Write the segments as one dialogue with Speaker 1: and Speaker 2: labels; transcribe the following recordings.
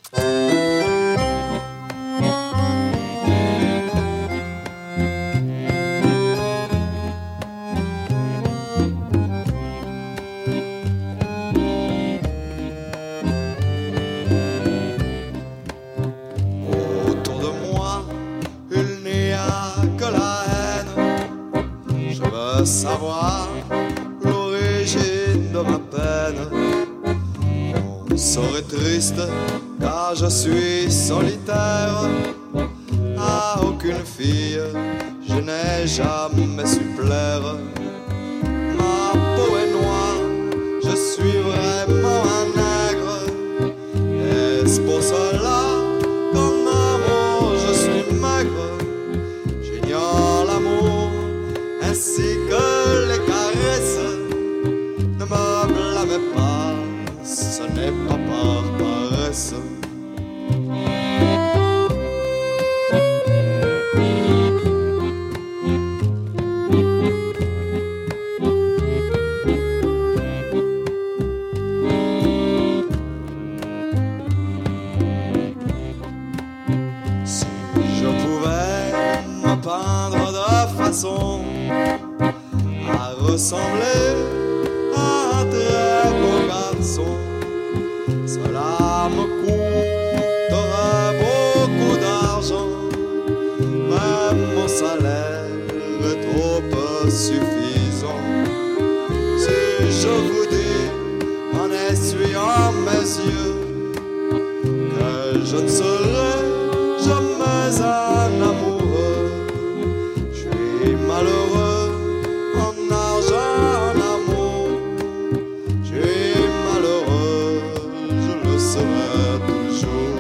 Speaker 1: Autour de moi, il n'y a que la haine. Je veux savoir l'origine de ma peine. Mon sort est triste car je suis solitaire. À aucune fille je n'ai jamais su plaire. Ma peau est noire, je suis vraiment un nègre. Est-ce pour cela qu'en amour je suis maigre? J'ignore l'amour ainsi que les caresses. Ne me blâmez pas, ce n'est pas par paresse. Si je pouvais me peindre de façon à ressembler à un très beau garçon, cela me coûterait beaucoup d'argent. Même mon salaire est trop peu suffisant. Si je vous dis en essuyant mes yeux que je ne serai jamais un amoureux, je suis malheureux en argent, en amour. Je suis malheureux, je le serai toujours.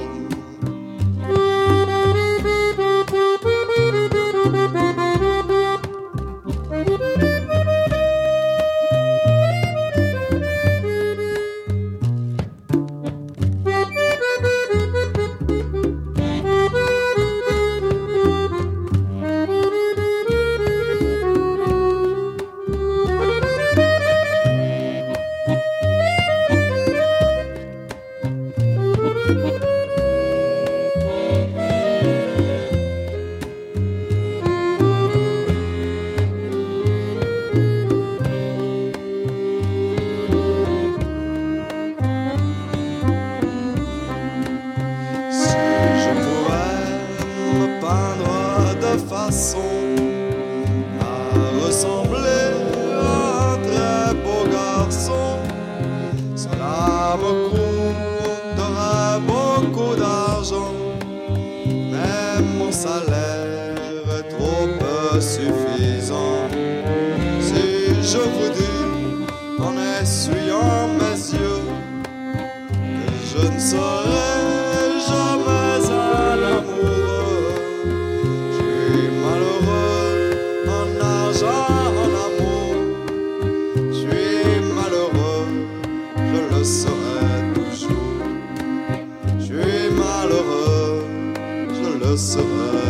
Speaker 1: Façon à ressembler à un très beau garçon, cela me coûterait beaucoup d'argent. Même mon salaire est trop peu suffisant. Si je vous dis en essuyant mes yeux que je ne serai jamais un amoureux, en amour, je suis malheureux, je le serai toujours. Je suis malheureux, je le serai.